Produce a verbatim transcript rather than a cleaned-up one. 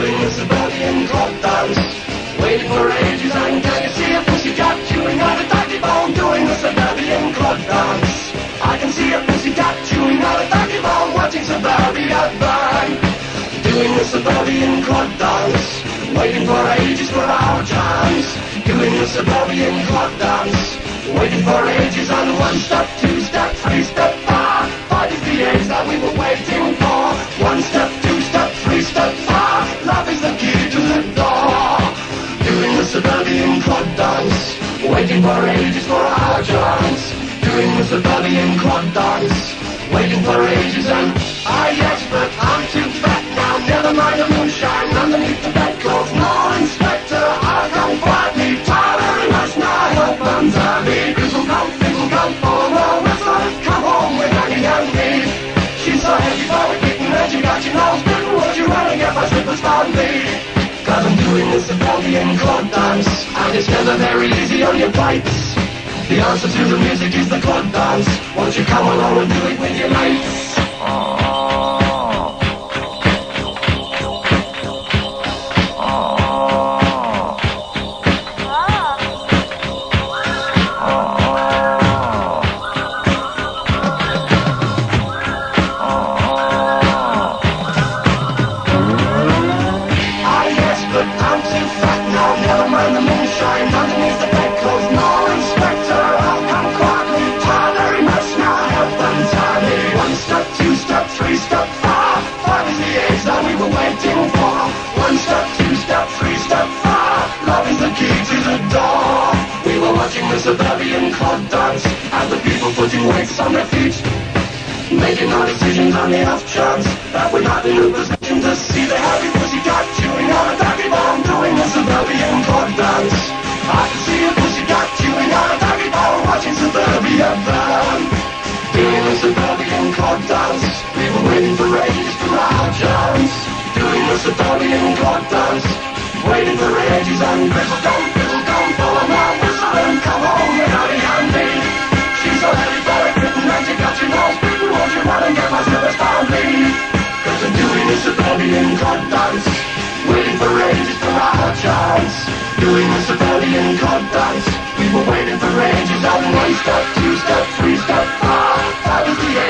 doing the suburban club dance. Waiting for ages and can you see a pussycat chewing on a doggy bone, doing the suburban club dance. I can see a pussycat chewing on a doggy bone, watching suburbia burn. Doing the suburban club dance. Waiting for ages for our chance. Doing the suburban club dance. Waiting for ages on one step, two step, three step, four. Five is the age that we were waiting for. One step, two step, three step, four. Love is the key to the door. Doing the suburban club dance. Waiting for ages for our chance. Doing the suburban club dance. Waiting for ages and I yes, but I'm too fat now. Never mind the moonshine underneath the bedclothes. No inspector, I'll come quietly. Tiring us now, help and Abby. Fizzle come, fizzle come, oh no, whistle, come home with Annie and me. She's so heavy for a kitten and she got your nose bitten. Would you rather get my slippers found me? Cause I'm doing this suburban club dance, and it's never very easy on your pipes. The answer to the music is the club dance. Won't you come along and do it with your mates? Ah yes, but I'm too fat now. Never mind the moonshine underneath the bedclothes. No inspector, I'll come quietly. Tired very much now, help and tie me. One step, two step, three step, four. Five is the age that we were waiting for. One step, two step, three step, four. Love is the key to the door. We were watching the suburban club dance as the people putting weights on their feet, making our decisions on the off chance that we're not in a position to see the heavy pussycat chewing on a doggy bone, doing the suburban club dance. I can see a pussycat chewing on a doggy bone, watching suburbia burn. Doing the suburban club dance. We were waiting for ages for our chance. Doing the suburban club dance. Waiting for ages and fizzle don't, fizzle don't, blow a long whistle and come home with Annie and me. She's so heavy for a kitten and she got your nose bitten. Won't you run and get my slippers found me? Cause I'm doing the suburban club dance. Waiting for ages for our chance. Doing the suburban club dance. We were waiting for ages on one step, two step, three step, four. Five is the